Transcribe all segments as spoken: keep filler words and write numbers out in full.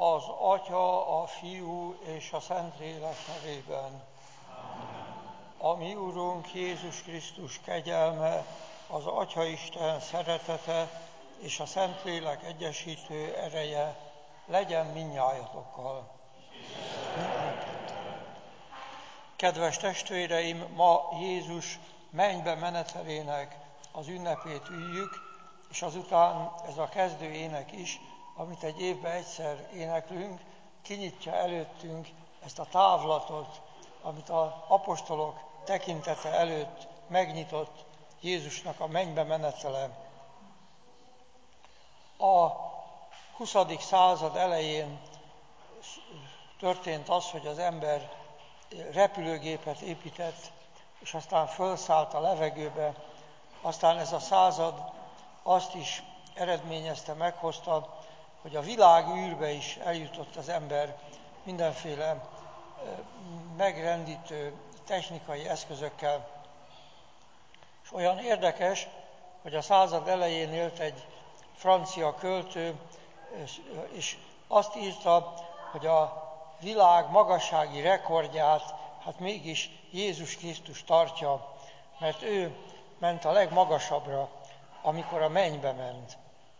Az Atya, a Fiú és a Szentlélek nevében. A mi Urunk Jézus Krisztus kegyelme, az Atyaisten szeretete és a Szentlélek egyesítő ereje legyen mindnyájatokkal. Kedves testvéreim, ma Jézus mennybe menetelének az ünnepét üljük, és azután ez a kezdő ének is, amit egy évben egyszer éneklünk, kinyitja előttünk ezt a távlatot, amit az apostolok tekintete előtt megnyitott Jézusnak a mennybe menetele. A huszadik század elején történt az, hogy az ember repülőgépet épített, és aztán fölszállt a levegőbe. Aztán ez a század azt is eredményezte, meghozta, hogy a világ űrbe is eljutott az ember mindenféle megrendítő technikai eszközökkel. És olyan érdekes, hogy a század elején élt egy francia költő, és azt írta, hogy a világ magassági rekordját hát mégis Jézus Krisztus tartja, mert ő ment a legmagasabbra, amikor a mennybe ment.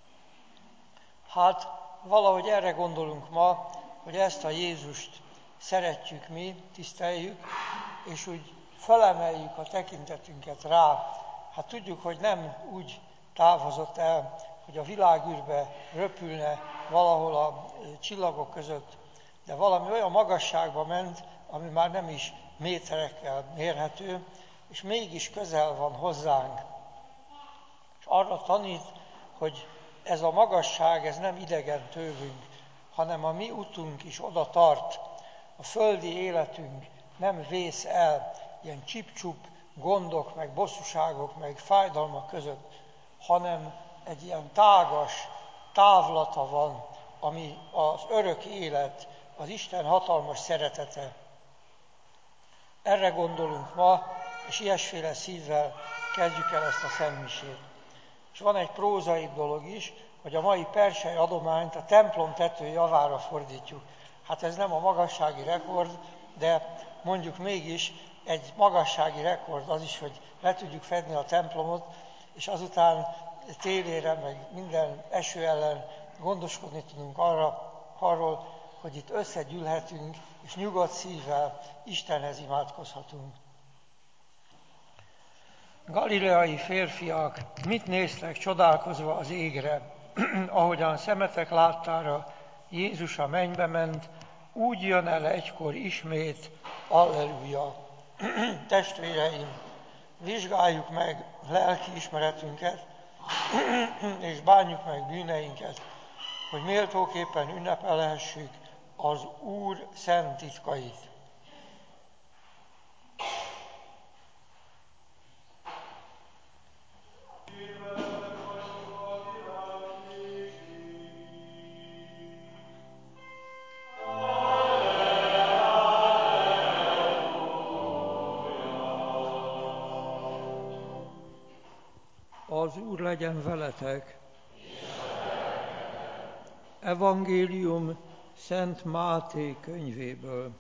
Hát valahogy erre gondolunk ma, hogy ezt a Jézust szeretjük mi, tiszteljük, és úgy felemeljük a tekintetünket rá. Hát tudjuk, hogy nem úgy távozott el, hogy a világűrbe röpülne valahol a csillagok között, de valami olyan magasságba ment, ami már nem is méterekkel mérhető, és mégis közel van hozzánk. És arra tanít, hogy ez a magasság, ez nem idegen tőlünk, hanem a mi utunk is oda tart. A földi életünk nem vész el ilyen csip-csup gondok, meg bosszúságok, meg fájdalmak között, hanem egy ilyen tágas távlata van, ami az örök élet, az Isten hatalmas szeretete. Erre gondolunk ma, és ilyesféle szívvel kezdjük el ezt a szentmisét. És van egy prózaibb dolog is, hogy a mai persely adományt a templom tető javára fordítjuk. Hát ez nem a magassági rekord, de mondjuk mégis egy magassági rekord az is, hogy le tudjuk fedni a templomot, és azután télére, meg minden eső ellen gondoskodni tudunk arra, arról, hogy itt összegyűlhetünk, és nyugodt szívvel Istenhez imádkozhatunk. Galileai férfiak, mit néztek csodálkozva az égre? Ahogyan szemetek láttára Jézus a mennybe ment, úgy jön el egykor ismét, alleluja. Testvéreim, vizsgáljuk meg lelki ismeretünket, és bánjuk meg bűneinket, hogy méltóképpen ünnepelhessük az Úr szent titkait. Az Úr legyen veletek. Evangélium Szent Máté könyvéből.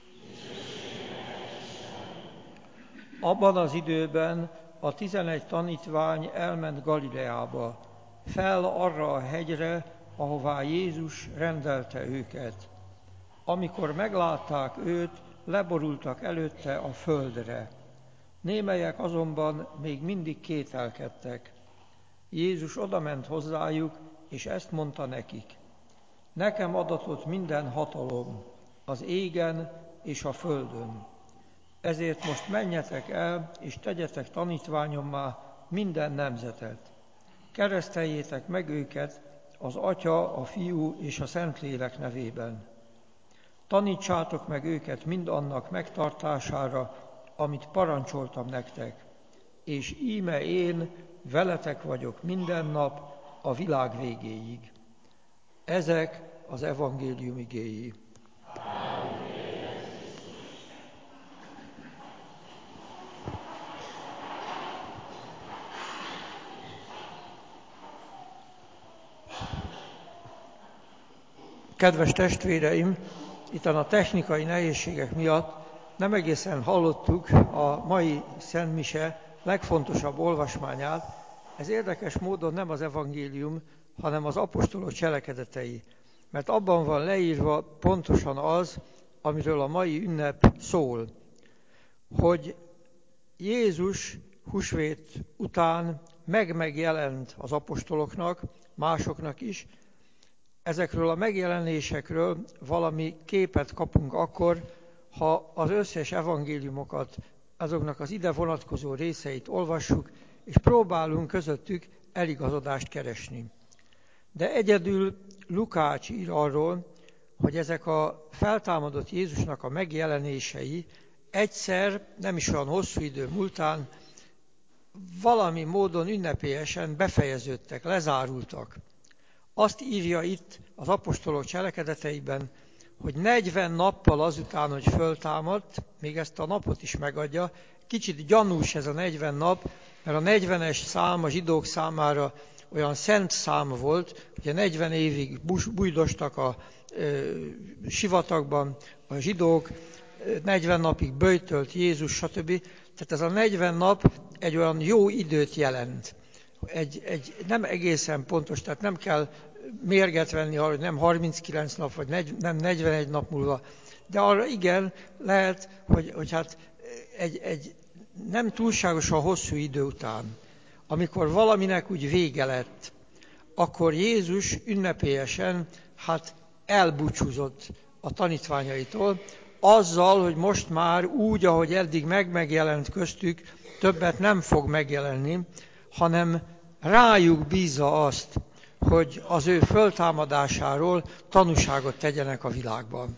Abban az időben a tizenegy tanítvány elment Galileába, fel arra a hegyre, ahová Jézus rendelte őket. Amikor meglátták őt, leborultak előtte a földre. Némelyek azonban még mindig kételkedtek. Jézus odament hozzájuk, és ezt mondta nekik: nekem adatott minden hatalom az égen és a földön. Ezért most menjetek el, és tegyetek tanítványommá minden nemzetet. Kereszteljétek meg őket az Atya, a Fiú és a Szentlélek nevében. Tanítsátok meg őket mind annak megtartására, amit parancsoltam nektek, és íme én veletek vagyok minden nap a világ végéig. Ezek az evangélium igéi. Kedves testvéreim, itt a technikai nehézségek miatt nem egészen hallottuk a mai Szent Mise legfontosabb olvasmányát. Ez érdekes módon nem az evangélium, hanem az apostolok cselekedetei. Mert abban van leírva pontosan az, amiről a mai ünnep szól, hogy Jézus húsvét után meg-megjelent az apostoloknak, másoknak is. Ezekről a megjelenésekről valami képet kapunk akkor, ha az összes evangéliumokat, azoknak az ide vonatkozó részeit olvassuk, és próbálunk közöttük eligazodást keresni. De egyedül Lukács ír arról, hogy ezek a feltámadott Jézusnak a megjelenései egyszer, nem is olyan hosszú idő múltán, valami módon ünnepélyesen befejeződtek, lezárultak. Azt írja itt az apostolok cselekedeteiben, hogy negyven nappal azután, hogy föltámadt, még ezt a napot is megadja, kicsit gyanús ez a negyven nap, mert a negyvenes szám a zsidók számára olyan szent szám volt, ugye negyven évig bújdostak a ö, sivatagban a zsidók, negyven napig böjtölt Jézus, stb. Tehát ez a negyven nap egy olyan jó időt jelent. Egy, egy nem egészen pontos, tehát nem kell mérget venni arra, hogy nem harminckilenc nap, vagy negy, nem negyvenegy nap múlva, de arra igen, lehet, hogy, hogy hát egy, egy nem túlságosan hosszú idő után, amikor valaminek úgy vége lett, akkor Jézus ünnepélyesen hát elbúcsúzott a tanítványaitól, azzal, hogy most már úgy, ahogy eddig meg-megjelent köztük, többet nem fog megjelenni, hanem rájuk bízza azt, hogy az ő föltámadásáról tanúságot tegyenek a világban.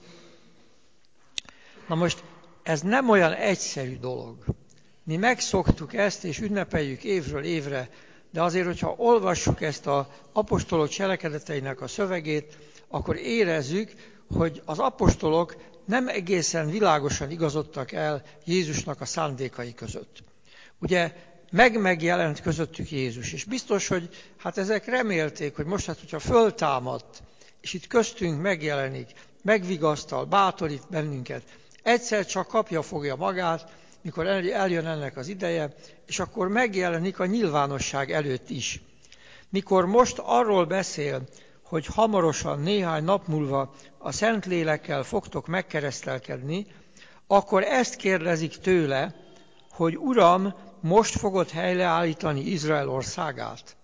Na most ez nem olyan egyszerű dolog. Mi megszoktuk ezt, és ünnepeljük évről évre, de azért, hogyha olvassuk ezt az apostolok cselekedeteinek a szövegét, akkor érezzük, hogy az apostolok nem egészen világosan igazodtak el Jézusnak a szándékai között. Ugye meg-megjelent közöttük Jézus, és biztos, hogy hát ezek remélték, hogy most hát, hogyha föltámadt, és itt köztünk megjelenik, megvigasztal, bátorít bennünket, egyszer csak kapja fogja magát, mikor eljön ennek az ideje, és akkor megjelenik a nyilvánosság előtt is. Mikor most arról beszél, hogy hamarosan, néhány nap múlva a Szentlélekkel fogtok megkeresztelkedni, akkor ezt kérdezik tőle, hogy Uram, most fogod helyreállítani Izrael országát?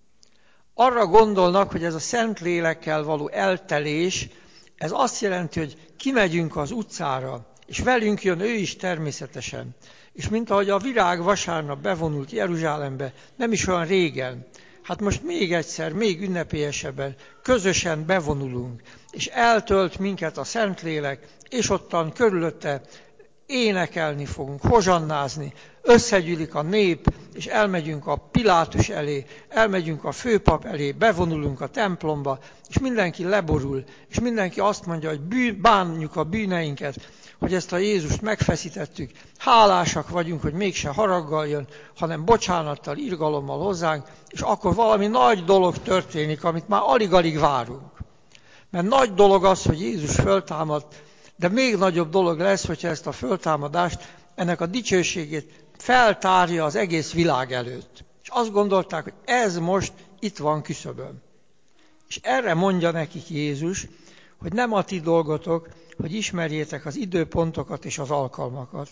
Arra gondolnak, hogy ez a Szentlélekkel való eltelés, ez azt jelenti, hogy kimegyünk az utcára, és velünk jön ő is természetesen. És mint ahogy a virág vasárnap bevonult Jeruzsálembe, nem is olyan régen, hát most még egyszer, még ünnepélyesebben, közösen bevonulunk, és eltölt minket a Szentlélek, és ottan körülötte énekelni fogunk, hozsannázni, összegyűlik a nép, és elmegyünk a Pilátus elé, elmegyünk a főpap elé, bevonulunk a templomba, és mindenki leborul, és mindenki azt mondja, hogy bűn, bánjuk a bűneinket, hogy ezt a Jézust megfeszítettük, hálásak vagyunk, hogy mégse haraggal jön, hanem bocsánattal, irgalommal hozzánk, és akkor valami nagy dolog történik, amit már alig-alig várunk. Mert nagy dolog az, hogy Jézus föltámadt, de még nagyobb dolog lesz, hogyha ezt a föltámadást, ennek a dicsőségét feltárja az egész világ előtt. És azt gondolták, hogy ez most itt van küszöbön. És erre mondja nekik Jézus, hogy nem a ti dolgotok, hogy ismerjétek az időpontokat és az alkalmakat.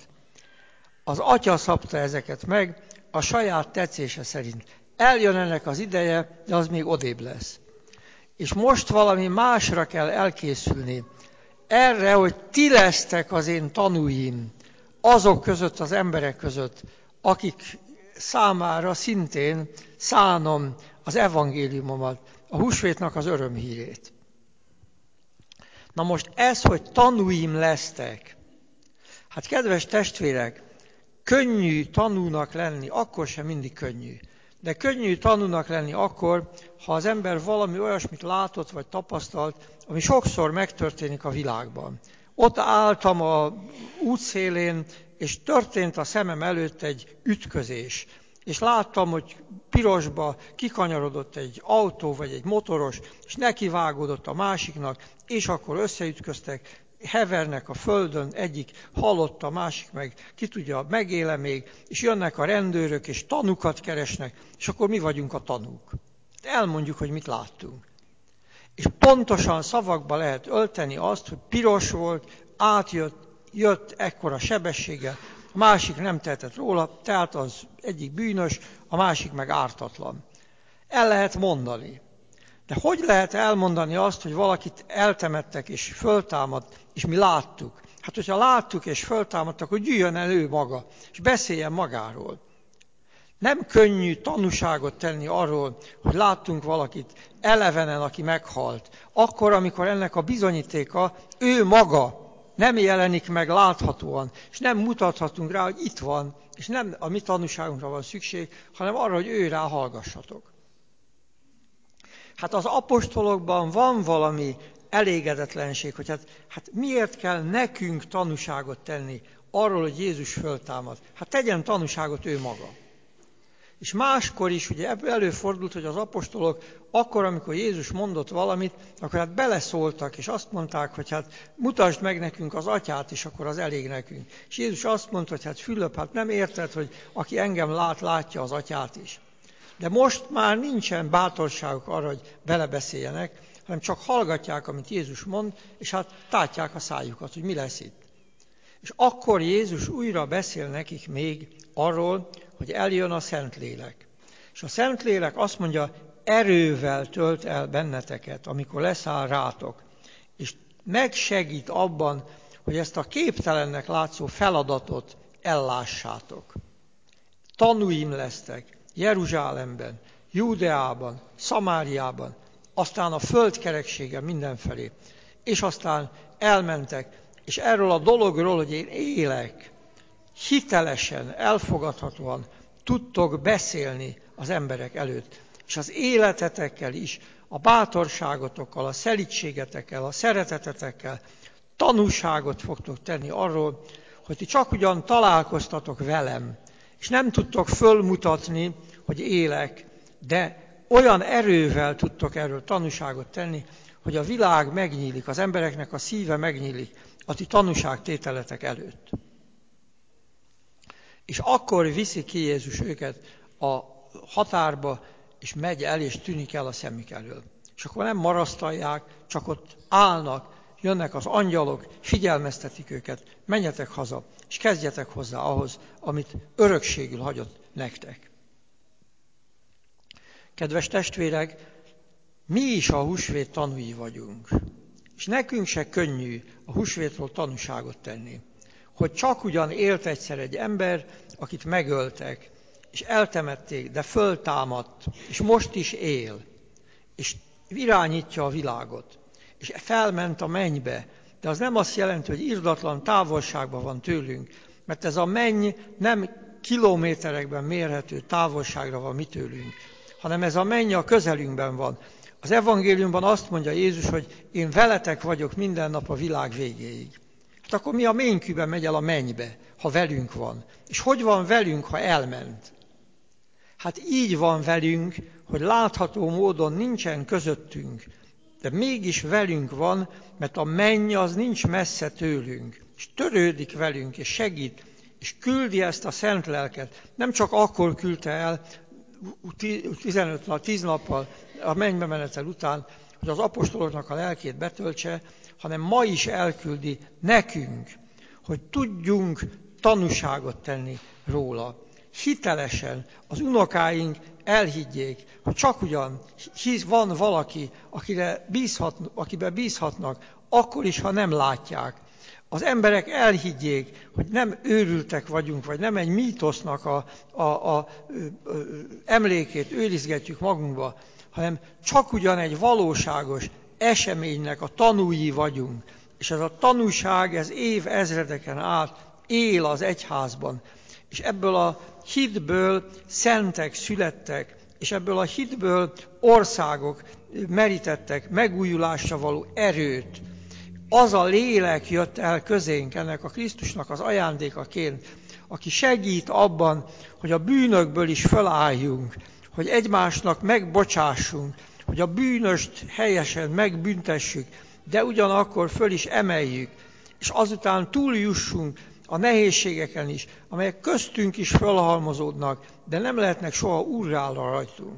Az Atya szabta ezeket meg a saját tetszése szerint. Eljön ennek az ideje, de az még odébb lesz. És most valami másra kell elkészülni. Erre, hogy ti lesztek az én tanúim, azok között, az emberek között, akik számára szintén szánom az evangéliumomat, a húsvétnak az örömhírét. Na most ez, hogy tanúim lesztek, hát kedves testvérek, könnyű tanúnak lenni, akkor sem mindig könnyű. De könnyű tanúnak lenni akkor, ha az ember valami olyasmit látott vagy tapasztalt, ami sokszor megtörténik a világban. Ott álltam a útszélén, és történt a szemem előtt egy ütközés. és láttam, hogy pirosba kikanyarodott egy autó vagy egy motoros, és nekivágódott a másiknak, és akkor összeütköztek, hevernek a földön, egyik halott, a másik meg ki tudja, megéle még, és jönnek a rendőrök, és tanúkat keresnek, és akkor mi vagyunk a tanúk. Elmondjuk, hogy mit láttunk. És pontosan szavakba lehet ölteni azt, hogy piros volt, átjött, jött ekkora sebességgel, a másik nem tehetett róla, tehát az egyik bűnös, a másik meg ártatlan. El lehet mondani. De hogy lehet elmondani azt, hogy valakit eltemettek és föltámadt, és mi láttuk? Hát, hogyha láttuk és föltámadt, akkor gyűjjön el ő maga, és beszéljen magáról. Nem könnyű tanúságot tenni arról, hogy láttunk valakit elevenen, aki meghalt. Akkor, amikor ennek a bizonyítéka ő maga nem jelenik meg láthatóan, és nem mutathatunk rá, hogy itt van, és nem a mi tanúságunkra van szükség, hanem arra, hogy ő rá hallgassatok. Hát az apostolokban van valami elégedetlenség, hogy hát, hát miért kell nekünk tanúságot tenni arról, hogy Jézus föltámad. Hát tegyen tanúságot ő maga. És máskor is ugye ebből előfordult, hogy az apostolok akkor, amikor Jézus mondott valamit, akkor hát beleszóltak, és azt mondták, hogy hát mutasd meg nekünk az atyát, és akkor az elég nekünk. És Jézus azt mondta, hogy hát Fülöp, hát nem érted, hogy aki engem lát, látja az atyát is. De most már nincsen bátorságuk arra, hogy belebeszéljenek, hanem csak hallgatják, amit Jézus mond, és hát tátják a szájukat, hogy mi lesz itt. És akkor Jézus újra beszél nekik még arról, hogy eljön a Szentlélek. És a Szentlélek azt mondja, erővel tölt el benneteket, amikor leszáll rátok. És megsegít abban, hogy ezt a képtelennek látszó feladatot ellássátok. Tanúim lesztek Jeruzsálemben, Júdeában, Szamáriában, aztán a földkerekségen mindenfelé. És aztán elmentek, és erről a dologról, hogy én élek, hitelesen, elfogadhatóan tudtok beszélni az emberek előtt. És az életetekkel is, a bátorságotokkal, a szelídségetekkel, a szeretetetekkel tanúságot fogtok tenni arról, hogy ti csak ugyan találkoztatok velem, és nem tudtok fölmutatni, hogy élek, de olyan erővel tudtok erről tanúságot tenni, hogy a világ megnyílik, az embereknek a szíve megnyílik a ti tanúságtételetek előtt. És akkor viszi ki Jézus őket a határba, és megy el, és tűnik el a szemük elől. És akkor nem marasztalják, csak ott állnak, jönnek az angyalok, figyelmeztetik őket, menjetek haza, és kezdjetek hozzá ahhoz, amit örökségül hagyott nektek. Kedves testvérek, mi is a húsvét tanúi vagyunk, és nekünk se könnyű a húsvétról tanúságot tenni. Hogy csak ugyan élt egyszer egy ember, akit megöltek, és eltemették, de föltámadt, és most is él, és irányítja a világot, és felment a mennybe, de az nem azt jelenti, hogy irdatlan távolságban van tőlünk, mert ez a menny nem kilométerekben mérhető távolságra van mi tőlünk, hanem ez a menny a közelünkben van. Az evangéliumban azt mondja Jézus, hogy én veletek vagyok minden nap a világ végéig. Hát akkor mi a ménykűben megy el a mennybe, ha velünk van? És hogy van velünk, ha elment? Hát így van velünk, hogy látható módon nincsen közöttünk, de mégis velünk van, mert a menny az nincs messze tőlünk, és törődik velünk, és segít, és küldi ezt a szent lelket. Nem csak akkor küldte el, tizenöt nap, tíz nappal a mennybe menetel után, hogy az apostoloknak a lelkét betöltse, hanem ma is elküldi nekünk, hogy tudjunk tanúságot tenni róla. Hitelesen az unokáink elhiggyék, hogy csak ugyan hisz van valaki, akire bízhat, akiben bízhatnak, akkor is, ha nem látják. Az emberek elhiggyék, hogy nem őrültek vagyunk, vagy nem egy mítosznak a, a, a, a emlékét őrizgetjük magunkba, hanem csak ugyan egy valóságos eseménynek a tanúi vagyunk. És ez a tanúság, ez év ezredeken át él az egyházban. És ebből a hitből szentek születtek, és ebből a hitből országok merítettek megújulásra való erőt. Az a lélek jött el közénk ennek a Krisztusnak az ajándékaként, aki segít abban, hogy a bűnökből is felálljunk, hogy egymásnak megbocsássunk, hogy a bűnöst helyesen megbüntessük, de ugyanakkor föl is emeljük, és azután túljussunk a nehézségeken is, amelyek köztünk is felhalmozódnak, de nem lehetnek soha úrrá rajtunk.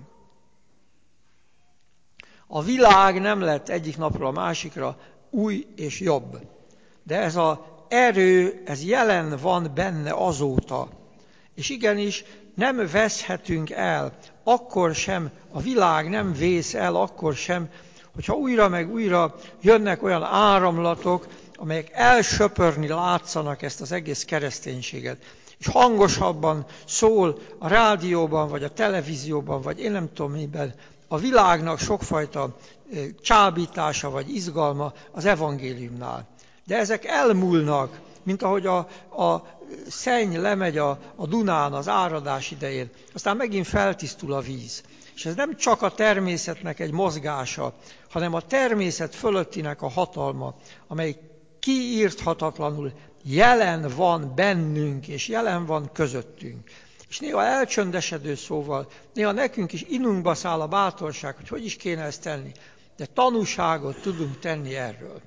A világ nem lett egyik napról a másikra új és jobb, de ez az erő, ez jelen van benne azóta. És igenis nem veszhetünk el, akkor sem, a világ nem vész el, akkor sem, hogyha újra meg újra jönnek olyan áramlatok, amelyek elsöpörni látszanak ezt az egész kereszténységet. És hangosabban szól a rádióban, vagy a televízióban, vagy én nem tudom miben, a világnak sokfajta csábítása vagy izgalma az evangéliumnál. De ezek elmúlnak, mint ahogy a, a szenny lemegy a, a Dunán az áradás idején, aztán megint feltisztul a víz. És ez nem csak a természetnek egy mozgása, hanem a természet fölöttinek a hatalma, amely kiírthatatlanul jelen van bennünk, és jelen van közöttünk. És néha elcsöndesedő szóval, néha nekünk is inunkba száll a bátorság, hogy hogy is kéne ezt tenni, de tanúságot tudunk tenni erről.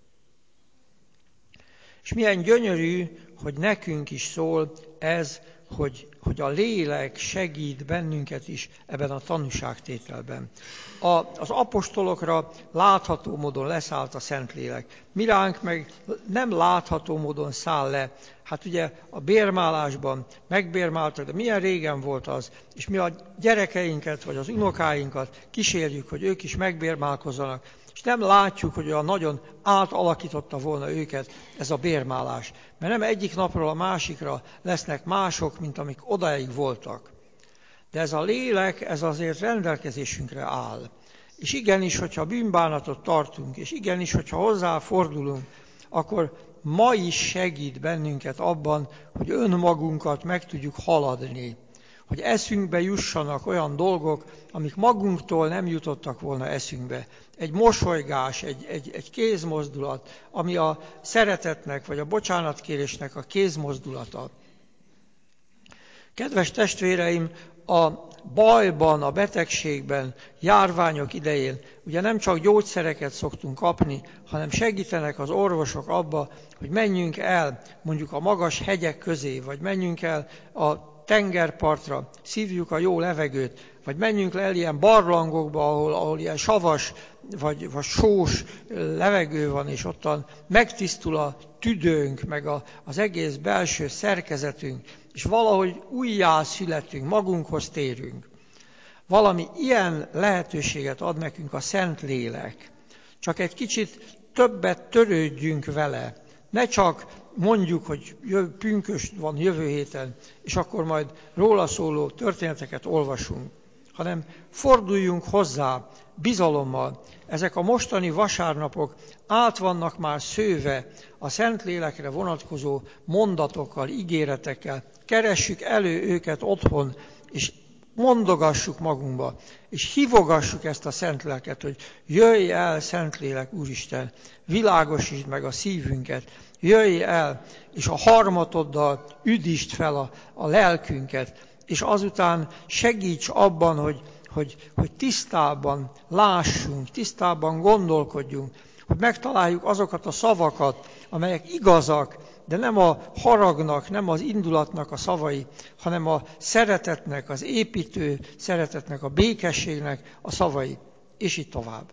És milyen gyönyörű, hogy nekünk is szól ez, hogy, hogy a lélek segít bennünket is ebben a tanúságtételben. A, az apostolokra látható módon leszállt a Szentlélek. Miránk meg nem látható módon száll le. Hát ugye a bérmálásban megbérmáltak, de milyen régen volt az, és mi a gyerekeinket vagy az unokáinkat kísérjük, hogy ők is megbérmálkozzanak, és nem látjuk, hogy olyan nagyon átalakította volna őket ez a bérmálás. Mert nem egyik napról a másikra lesznek mások, mint amik odáig voltak. De ez a lélek, ez azért rendelkezésünkre áll. És igenis, hogyha bűnbánatot tartunk, és igenis, hogyha hozzáfordulunk, akkor ma is segít bennünket abban, hogy önmagunkat meg tudjuk haladni. Hogy eszünkbe jussanak olyan dolgok, amik magunktól nem jutottak volna eszünkbe. Egy mosolygás, egy, egy, egy kézmozdulat, ami a szeretetnek vagy a bocsánatkérésnek a kézmozdulata. Kedves testvéreim, a bajban, a betegségben, járványok idején ugye nem csak gyógyszereket szoktunk kapni, hanem segítenek az orvosok abba, hogy menjünk el mondjuk a magas hegyek közé, vagy menjünk el a tengerpartra, szívjuk a jó levegőt, vagy menjünk le el ilyen barlangokba, ahol, ahol ilyen savas vagy, vagy sós levegő van, és ottan megtisztul a tüdőnk, meg a, az egész belső szerkezetünk, és valahogy újjá születünk, magunkhoz térünk. Valami ilyen lehetőséget ad nekünk a Szentlélek. Csak egy kicsit többet törődjünk vele. Ne csak mondjuk, hogy pünkösd van jövő héten, és akkor majd róla szóló történeteket olvasunk, hanem forduljunk hozzá bizalommal. Ezek a mostani vasárnapok át vannak már szőve a Szentlélekre vonatkozó mondatokkal, ígéretekkel. Keressük elő őket otthon, és mondogassuk magunkba, és hívogassuk ezt a Szentléleket, hogy jöjj el, Szentlélek, Úristen, világosítsd meg a szívünket, jöjj el, és a harmatoddal üdítsd fel a, a lelkünket, és azután segíts abban, hogy, hogy, hogy tisztában lássunk, tisztában gondolkodjunk, hogy megtaláljuk azokat a szavakat, amelyek igazak, de nem a haragnak, nem az indulatnak a szavai, hanem a szeretetnek, az építő szeretetnek, a békességnek a szavai, és így tovább.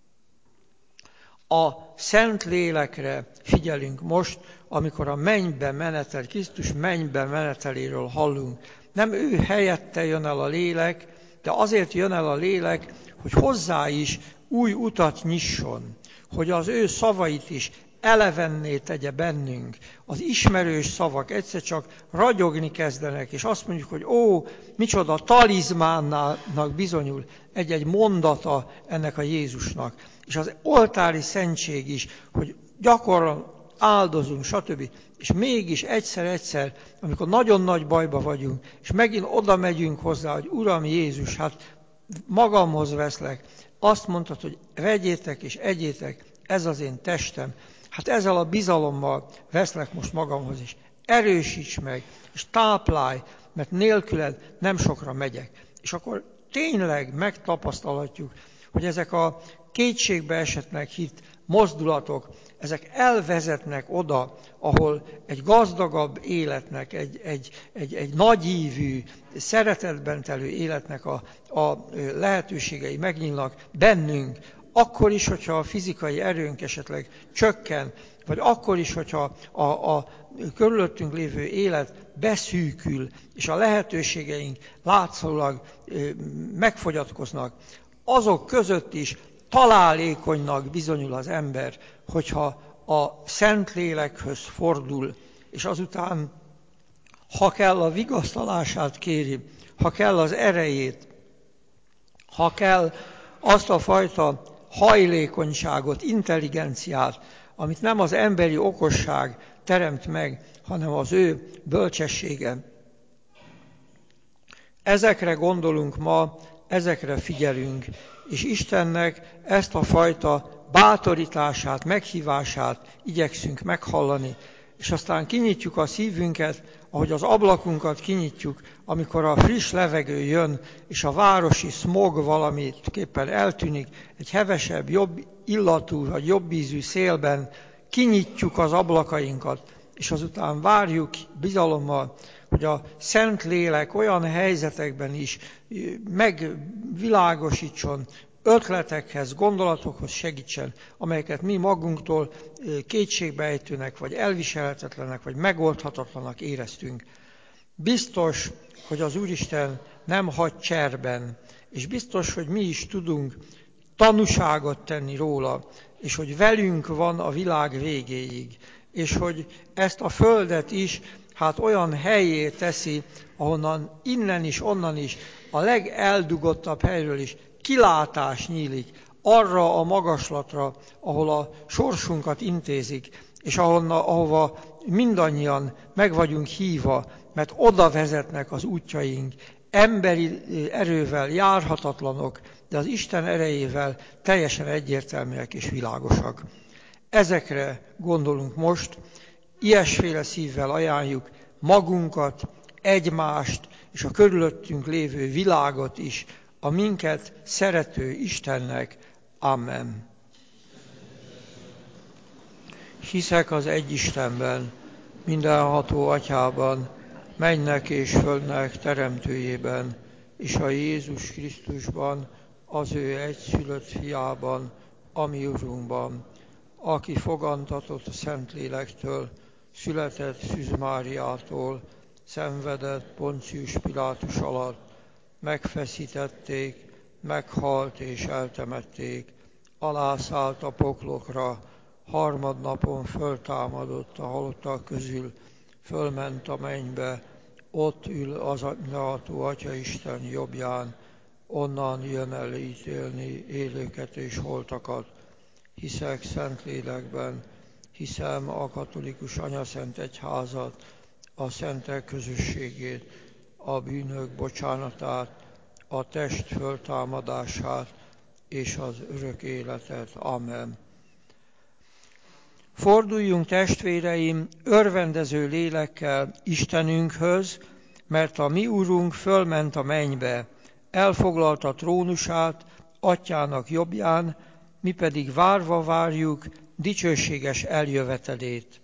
A Szentlélekre figyelünk most, amikor a mennybe menetel, Krisztus mennybe meneteléről hallunk. Nem ő helyette jön el a lélek, de azért jön el a lélek, hogy hozzá is új utat nyisson, hogy az ő szavait is elevenné tegye bennünk. Az ismerős szavak egyszer csak ragyogni kezdenek, és azt mondjuk, hogy ó, micsoda talizmánnak bizonyul egy-egy mondata ennek a Jézusnak. És az oltári szentség is, hogy gyakran áldozunk, stb. És mégis egyszer-egyszer, amikor nagyon nagy bajba vagyunk, és megint oda megyünk hozzá, hogy Uram Jézus, hát magamhoz veszlek, azt mondtad, hogy vegyétek és egyétek, ez az én testem. Hát ezzel a bizalommal veszlek most magamhoz is. erősíts meg, és táplálj, mert nélküled nem sokra megyek. És akkor tényleg megtapasztalhatjuk, hogy ezek a kétségbe esettnek hitt mozdulatok, ezek elvezetnek oda, ahol egy gazdagabb életnek, egy, egy, egy, egy nagyívű, szeretetben telő életnek a, a lehetőségei megnyílnak bennünk, akkor is, hogyha a fizikai erőnk esetleg csökken, vagy akkor is, hogyha a, a körülöttünk lévő élet beszűkül, és a lehetőségeink látszólag megfogyatkoznak, azok között is találékonynak bizonyul az ember, hogyha a Szentlélekhez fordul, és azután, ha kell, a vigasztalását kéri, ha kell az erejét, ha kell azt a fajta hajlékonyságot, intelligenciát, amit nem az emberi okosság teremt meg, hanem az ő bölcsessége. Ezekre gondolunk ma, ezekre figyelünk, és Istennek ezt a fajta bátorítását, meghívását igyekszünk meghallani, és aztán kinyitjuk a szívünket, ahogy az ablakunkat kinyitjuk, amikor a friss levegő jön, és a városi smog valamiképpen eltűnik, egy hevesebb, jobb illatú, vagy jobb ízű szélben kinyitjuk az ablakainkat, és azután várjuk bizalommal, hogy a Szentlélek olyan helyzetekben is megvilágosítson, ötletekhez, gondolatokhoz segítsen, amelyeket mi magunktól kétségbejtőnek, vagy elviselhetetlenek, vagy megoldhatatlanak éreztünk. Biztos, hogy az Úristen nem hagy cserben, és biztos, hogy mi is tudunk tanúságot tenni róla, és hogy velünk van a világ végéig, és hogy ezt a földet is hát olyan helyé teszi, ahonnan innen is, onnan is, a legeldugottabb helyről is kilátás nyílik arra a magaslatra, ahol a sorsunkat intézik, és ahonna, ahova mindannyian meg vagyunk hívva, mert oda vezetnek az útjaink, emberi erővel járhatatlanok, de az Isten erejével teljesen egyértelműek és világosak. Ezekre gondolunk most, ilyesféle szívvel ajánljuk magunkat, egymást és a körülöttünk lévő világot is, a minket szerető Istennek. Amen. Hiszek az egy Istenben, mindenható Atyában, mennynek és földnek teremtőjében, és a Jézus Krisztusban, az ő egyszülött fiában, a mi Urunkban, aki fogantatott a Szentlélektől, született Szűz Máriától, szenvedett Poncius Pilátus alatt, megfeszítették, meghalt és eltemették, alászállt a poklokra, harmadnapon föltámadott a halottak közül, fölment a mennybe, ott ül az mindenható Atya Isten jobbján, onnan jön el ítélni élőket és holtakat. Hiszek Szentlélekben, hiszem a katolikus anyaszent egyházat, a szentek közösségét, a bűnök bocsánatát, a test föltámadását és az örök életet. Amen. Forduljunk, testvéreim, örvendező lélekkel Istenünkhöz, mert a mi Urunk fölment a mennybe, elfoglalta trónusát Atyának jobbján, mi pedig várva várjuk dicsőséges eljövetelét.